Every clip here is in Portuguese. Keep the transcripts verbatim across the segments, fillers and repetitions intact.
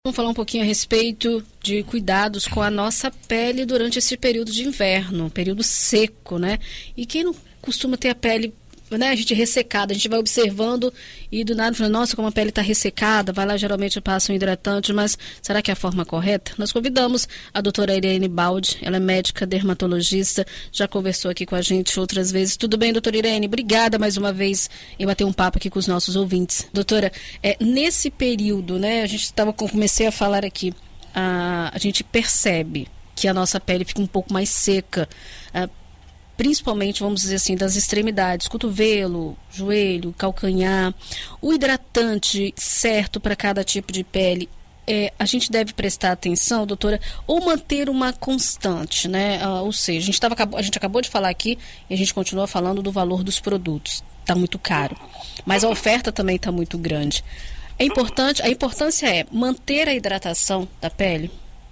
Vamos falar um pouquinho a respeito de cuidados com a nossa pele durante esse período de inverno, período seco, né? E quem não costuma ter a pele, né, a gente ressecada, a gente vai observando e do nada falando, nossa, como a pele está ressecada, vai lá, geralmente passa um hidratante, mas será que é a forma correta? Nós convidamos a doutora Irene Baldi, ela é médica dermatologista, já conversou aqui com a gente outras vezes. Tudo bem, doutora Irene? Obrigada mais uma vez em bater um papo aqui com os nossos ouvintes. Doutora, é, nesse período, né, a gente estava, comecei a falar aqui, a, a gente percebe que a nossa pele fica um pouco mais seca, a, principalmente, vamos dizer assim, das extremidades, cotovelo, joelho, calcanhar. O hidratante certo para cada tipo de pele, é, a gente deve prestar atenção, doutora, ou manter uma constante, né? Ah, ou seja, a gente, tava, a gente acabou de falar aqui e a gente continua falando do valor dos produtos. Está muito caro, mas a oferta também está muito grande. É importante, a importância é manter a hidratação da pele?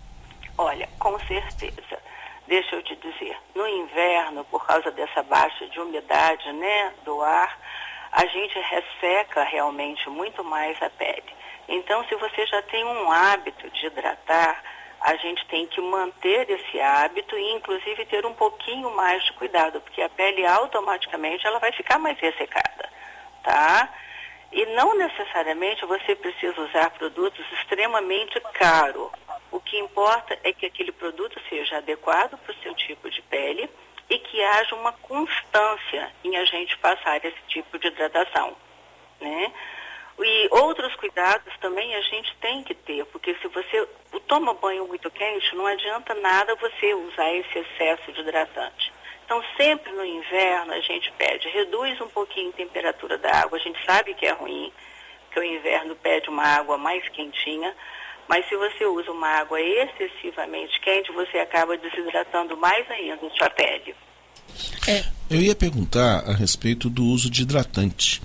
Olha, com certeza. Deixa eu te dizer, no inverno, por causa dessa baixa de umidade, né, do ar, a gente resseca realmente muito mais a pele. Então, se você já tem um hábito de hidratar, a gente tem que manter esse hábito e, inclusive, ter um pouquinho mais de cuidado, porque a pele automaticamente ela vai ficar mais ressecada, tá? E não necessariamente você precisa usar produtos extremamente caros. O que importa é que aquele produto seja adequado para o seu tipo de pele e que haja uma constância em a gente passar esse tipo de hidratação, né? E outros cuidados também a gente tem que ter, porque se você toma banho muito quente, não adianta nada você usar esse excesso de hidratante. Então, sempre no inverno a gente pede, reduz um pouquinho a temperatura da água. A gente sabe que é ruim, que o inverno pede uma água mais quentinha, mas se você usa uma água excessivamente quente, você acaba desidratando mais ainda a sua pele. É. Eu ia perguntar a respeito do uso de hidratante.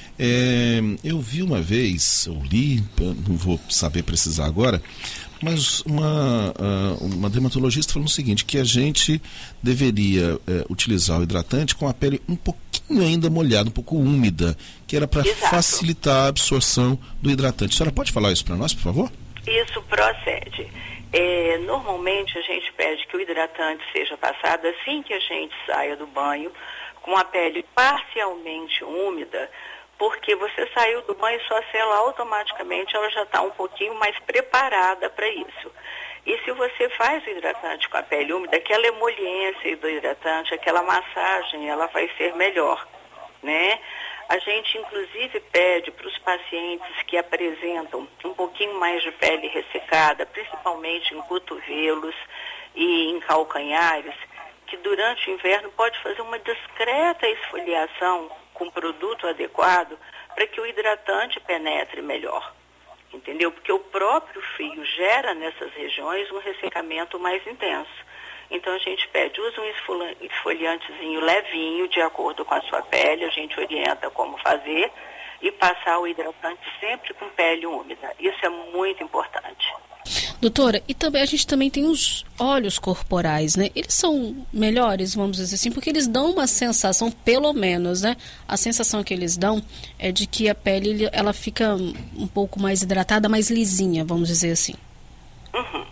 É, eu vi uma vez, eu li, não vou saber precisar agora, mas uma, uma dermatologista falou o seguinte, que a gente deveria é, utilizar o hidratante com a pele um pouquinho ainda molhada, um pouco úmida, que era para facilitar a absorção do hidratante. A senhora pode falar isso para nós, por favor? Isso procede. É, normalmente a gente pede que o hidratante seja passado assim que a gente saia do banho, com a pele parcialmente úmida, porque você saiu do banho e sua célula automaticamente ela já está um pouquinho mais preparada para isso. E se você faz o hidratante com a pele úmida, aquela emoliência do hidratante, aquela massagem, ela vai ser melhor, né? A gente, inclusive, pede para os pacientes que apresentam um pouquinho mais de pele ressecada, principalmente em cotovelos e em calcanhares, que durante o inverno pode fazer uma discreta esfoliação com produto adequado para que o hidratante penetre melhor, entendeu? Porque o próprio frio gera nessas regiões um ressecamento mais intenso. Então a gente pede, usa um esfoliantezinho levinho, de acordo com a sua pele, a gente orienta como fazer e passar o hidratante sempre com pele úmida. Isso é muito importante. Doutora, e também a gente também tem os óleos corporais, né? Eles são melhores, vamos dizer assim, porque eles dão uma sensação, pelo menos, né? A sensação que eles dão é de que a pele, ela fica um pouco mais hidratada, mais lisinha, vamos dizer assim. Uhum.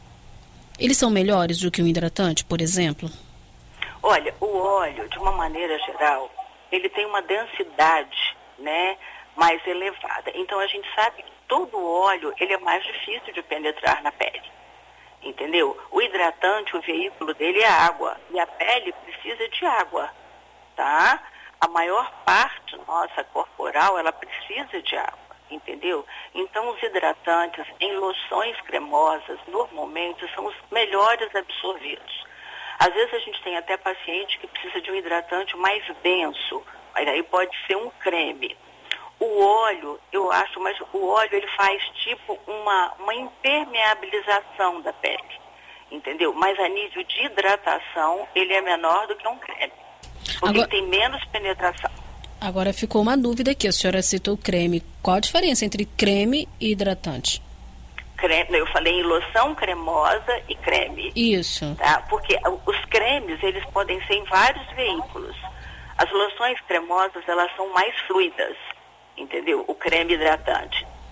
Eles são melhores do que o hidratante, por exemplo? Olha, o óleo, de uma maneira geral, ele tem uma densidade, né, mais elevada. Então, a gente sabe que todo óleo, ele é mais difícil de penetrar na pele, entendeu? O hidratante, o veículo dele é água, e a pele precisa de água, tá? A maior parte nossa corporal, ela precisa de água. Entendeu? Então, os hidratantes em loções cremosas, normalmente, são os melhores absorvidos. Às vezes, a gente tem até paciente que precisa de um hidratante mais denso, mas aí pode ser um creme. O óleo, eu acho, mas o óleo, ele faz tipo uma, uma impermeabilização da pele, entendeu? Mas a nível de hidratação, ele é menor do que um creme, porque Agora... ele tem menos penetração. Agora ficou uma dúvida aqui, a senhora citou creme. Qual a diferença entre creme e hidratante? Creme, eu falei em loção cremosa e creme. Isso. Tá? Porque os cremes, eles podem ser em vários veículos. As loções cremosas, elas são mais fluidas, entendeu? O creme hidratante.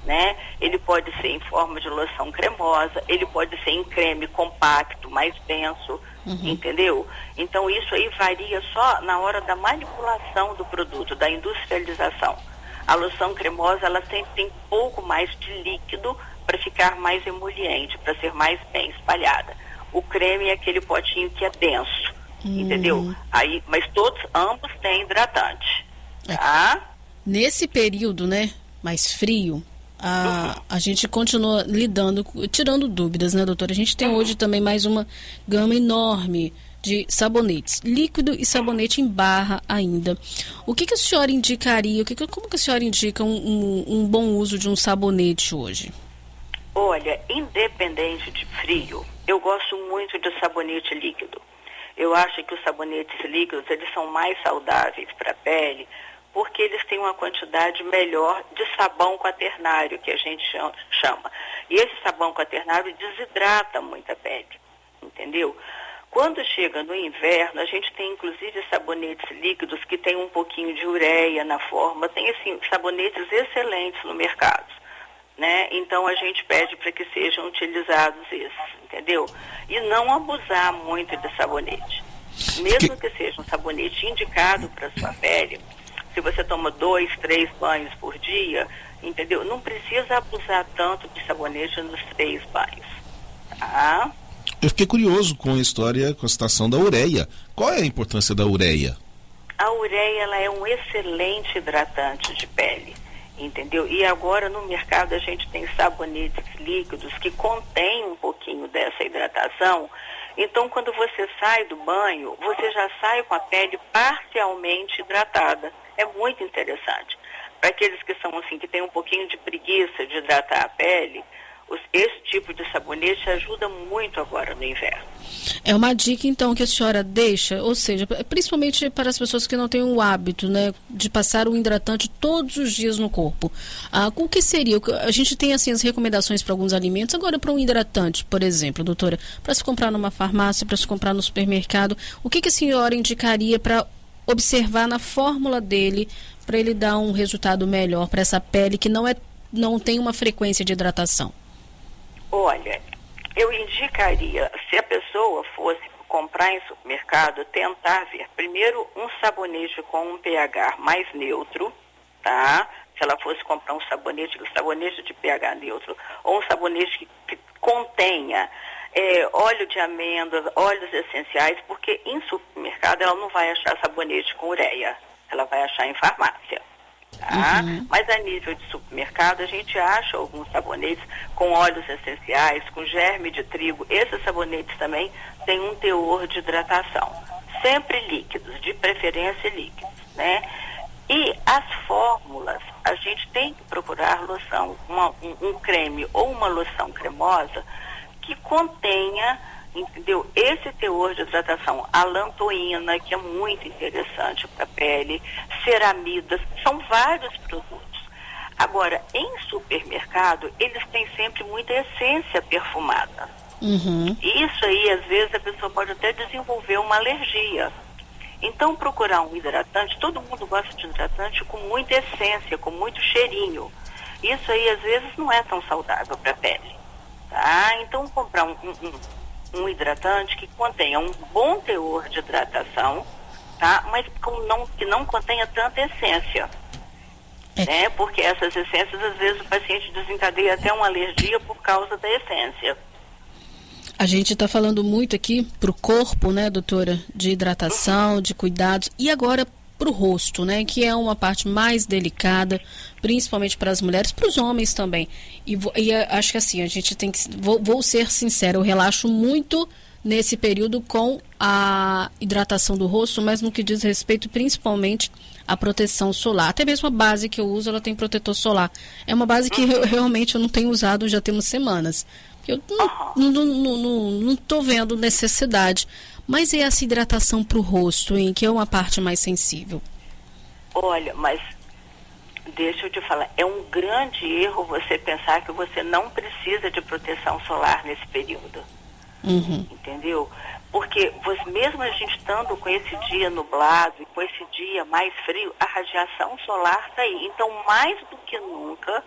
né? Ele pode ser em forma de loção cremosa, ele pode ser em creme compacto, mais denso, uhum. entendeu? Então isso aí varia só na hora da manipulação do produto, da industrialização. A loção cremosa, ela sempre tem um pouco mais de líquido para ficar mais emoliente, para ser mais bem espalhada. O creme é aquele potinho que é denso, hum. entendeu? Aí, mas todos, ambos têm hidratante, tá? É. Nesse período, né, mais frio, a, uhum. a gente continua lidando, tirando dúvidas, né, doutora? A gente tem uhum. hoje também mais uma gama enorme de sabonetes, líquido e sabonete em barra ainda. O que, que a senhora indicaria, o que, como que a senhora indica um, um, um bom uso de um sabonete hoje? Olha, independente de frio, eu gosto muito de sabonete líquido. Eu acho que os sabonetes líquidos, eles são mais saudáveis para a pele, porque eles têm uma quantidade melhor de sabão quaternário, que a gente chama. E esse sabão quaternário desidrata muito a pele, entendeu? Quando chega no inverno, a gente tem inclusive sabonetes líquidos que tem um pouquinho de ureia na forma, tem assim, sabonetes excelentes no mercado, né? Então a gente pede para que sejam utilizados esses, entendeu? E não abusar muito de sabonete. Mesmo que seja um sabonete indicado para sua pele, se você toma dois, três banhos por dia, entendeu? Não precisa abusar tanto de sabonete nos três banhos, tá? Eu fiquei curioso com a história, com a citação da ureia. Qual é a importância da ureia? A ureia, ela é um excelente hidratante de pele, entendeu? E agora no mercado a gente tem sabonetes líquidos que contêm um pouquinho dessa hidratação. Então quando você sai do banho, você já sai com a pele parcialmente hidratada. É muito interessante. Para aqueles que são assim, que têm um pouquinho de preguiça de hidratar a pele, os, esse tipo de sabonete ajuda muito agora no inverno. É uma dica, então, que a senhora deixa, ou seja, principalmente para as pessoas que não têm o hábito, né, de passar o hidratante todos os dias no corpo. Ah, o que seria? A gente tem, assim, as recomendações para alguns alimentos. Agora, para um hidratante, por exemplo, doutora, para se comprar numa farmácia, para se comprar no supermercado, o que, que a senhora indicaria para observar na fórmula dele, para ele dar um resultado melhor para essa pele que não, é, não tem uma frequência de hidratação? Olha, eu indicaria, se a pessoa fosse comprar em supermercado, tentar ver primeiro um sabonete com um pH mais neutro, tá? Se ela fosse comprar um sabonete, um sabonete de pH neutro, ou um sabonete que, que contenha é, óleo de amêndoas, óleos essenciais, porque em supermercado ela não vai achar sabonete com ureia, ela vai achar em farmácia. Tá? Uhum. Mas a nível de supermercado a gente acha alguns sabonetes com óleos essenciais, com germe de trigo. Esses sabonetes também têm um teor de hidratação, sempre líquidos, de preferência líquidos, né? E as fórmulas, a gente tem que procurar loção, uma, um, um creme ou uma loção cremosa que contenha, entendeu, esse teor de hidratação. A lantoína, que é muito interessante para a pele, ceramidas, são vários produtos. Agora, em supermercado, eles têm sempre muita essência perfumada. Uhum. Isso aí, às vezes, a pessoa pode até desenvolver uma alergia. Então, procurar um hidratante, todo mundo gosta de hidratante com muita essência, com muito cheirinho. Isso aí, às vezes, não é tão saudável para a pele. Tá? Então, comprar um... um, um um hidratante que contenha um bom teor de hidratação, tá? Mas com não, que não contenha tanta essência, é. né? Porque essas essências, às vezes, o paciente desencadeia até uma alergia por causa da essência. A gente está falando muito aqui para o corpo, né, doutora, de hidratação, uhum. de cuidados, e agora para o rosto, né, que é uma parte mais delicada, principalmente para as mulheres, para os homens também. E, e acho que assim, a gente tem que, vou, vou ser sincera, eu relaxo muito nesse período com a hidratação do rosto, mas no que diz respeito principalmente à proteção solar. Até mesmo a base que eu uso, ela tem protetor solar. É uma base que eu, realmente eu não tenho usado já temos semanas. Eu não, não, não, não, não tô vendo necessidade. Mas e essa hidratação para o rosto, hein, que é uma parte mais sensível? Olha, mas deixa eu te falar, é um grande erro você pensar que você não precisa de proteção solar nesse período. Uhum. Entendeu? Porque você, mesmo a gente estando com esse dia nublado e com esse dia mais frio, a radiação solar está aí. Então, mais do que nunca,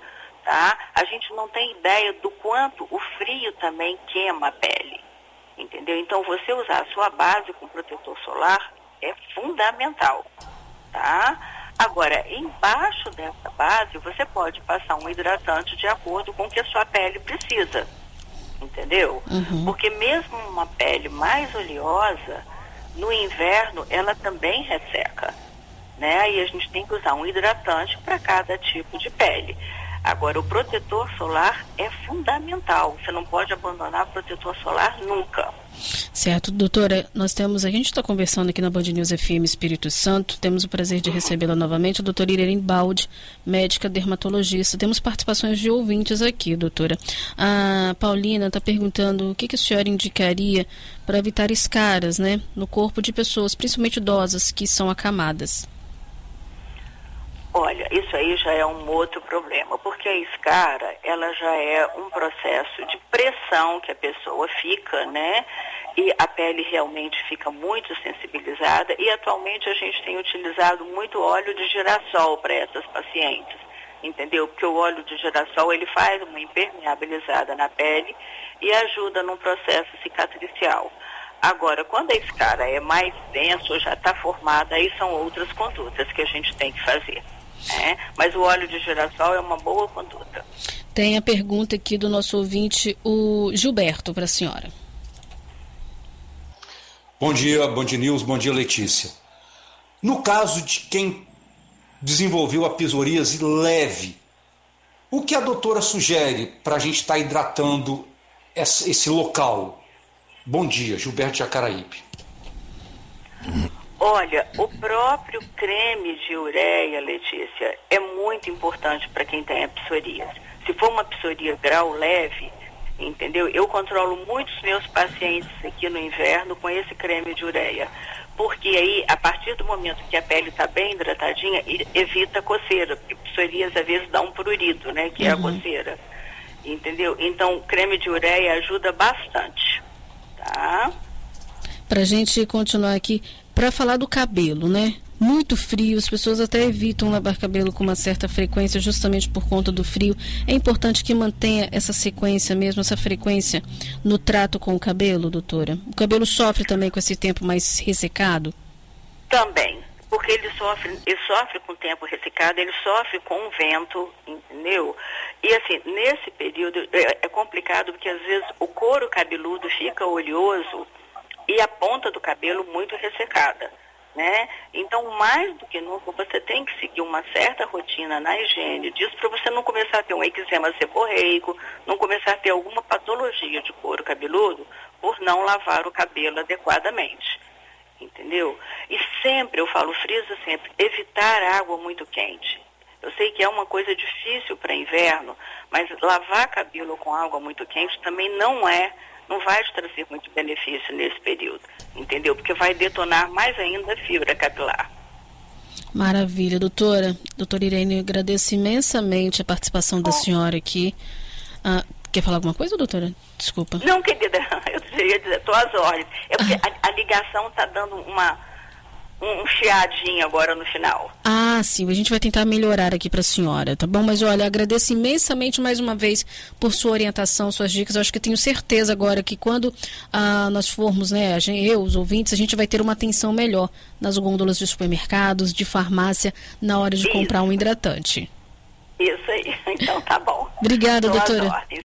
tá? A gente não tem ideia do quanto o frio também queima a pele, entendeu? Então, você usar a sua base com protetor solar é fundamental, tá? Agora, embaixo dessa base, você pode passar um hidratante de acordo com o que a sua pele precisa, entendeu? Uhum. Porque mesmo uma pele mais oleosa, no inverno, ela também resseca, né? E a gente tem que usar um hidratante para cada tipo de pele. Agora, o protetor solar é fundamental. Você não pode abandonar o protetor solar nunca. Certo, doutora, nós temos, a gente está conversando aqui na Band News F M Espírito Santo, temos o prazer de recebê-la novamente, a doutora Irene Baldi, médica dermatologista. Temos participações de ouvintes aqui, doutora. A Paulina está perguntando o que, que a senhora indicaria para evitar escaras, né, no corpo de pessoas, principalmente idosas, que são acamadas. Olha, isso aí já é um outro problema, porque a escara, ela já é um processo de pressão que a pessoa fica, né? E a pele realmente fica muito sensibilizada, e atualmente a gente tem utilizado muito óleo de girassol para essas pacientes, entendeu? Porque o óleo de girassol, ele faz uma impermeabilizada na pele e ajuda num processo cicatricial. Agora, quando a escara é mais densa ou já está formada, aí são outras condutas que a gente tem que fazer. É, mas o óleo de girassol é uma boa conduta. Tem a pergunta aqui do nosso ouvinte, o Gilberto, para a senhora. Bom dia, Band News, bom dia, Letícia. No caso de quem desenvolveu a psoríase leve, o que a doutora sugere para a gente estar tá hidratando esse, esse local? Bom dia, Gilberto de Jacaraípe. Olha, o próprio creme de ureia, Letícia, é muito importante para quem tem a psoríase. Se for uma psoríase grau leve, entendeu? Eu controlo muitos meus pacientes aqui no inverno com esse creme de ureia. Porque aí, a partir do momento que a pele está bem hidratadinha, evita a coceira. Porque psoríase às vezes dá um prurido, né? Que é a coceira. Entendeu? Então, o creme de ureia ajuda bastante. Tá? Para a gente continuar aqui, para falar do cabelo, né? Muito frio, as pessoas até evitam lavar cabelo com uma certa frequência, justamente por conta do frio. É importante que mantenha essa sequência mesmo, essa frequência no trato com o cabelo, doutora? O cabelo sofre também com esse tempo mais ressecado? Também, porque ele sofre, ele sofre com o tempo ressecado, ele sofre com o vento, entendeu? E assim, nesse período é, é complicado porque às vezes o couro cabeludo fica oleoso e a ponta do cabelo muito ressecada, né? Então, mais do que nunca, você tem que seguir uma certa rotina na higiene disso para você não começar a ter um eczema seborreico, não começar a ter alguma patologia de couro cabeludo por não lavar o cabelo adequadamente, entendeu? E sempre, eu falo, frisa sempre, evitar água muito quente. Eu sei que é uma coisa difícil para inverno, mas lavar cabelo com água muito quente também não é não vai te trazer muito benefício nesse período, entendeu? Porque vai detonar mais ainda a fibra capilar. Maravilha, doutora. Doutora Irene, eu agradeço imensamente a participação da senhora aqui. Ah, quer falar alguma coisa, doutora? Desculpa. Não, querida, eu ia dizer, estou às ordens. É porque a, a ligação está dando uma, um, um chiadinho agora no final. Ah, sim, a gente vai tentar melhorar aqui para a senhora, tá bom? Mas olha, agradeço imensamente mais uma vez por sua orientação, suas dicas. Eu acho que tenho certeza agora que quando ah, nós formos, né, a gente, eu, os ouvintes, a gente vai ter uma atenção melhor nas gôndolas de supermercados, de farmácia, na hora de Isso. comprar um hidratante. Isso aí, então tá bom. Obrigada, Tô às doutora. ordens.